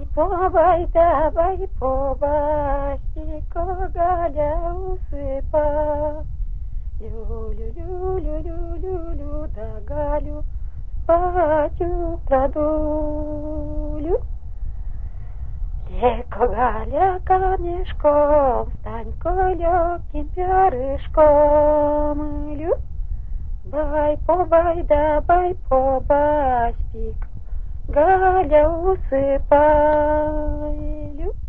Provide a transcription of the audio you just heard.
Побай, давай, побай, сіко Галя усипа. Лю-лю-лю-лю-лю-лю, да Галю спать укладу. Леко Галя камешком, Станько легким перышком. Лю, бай, побай, давай, побай, спик Галя усыпай.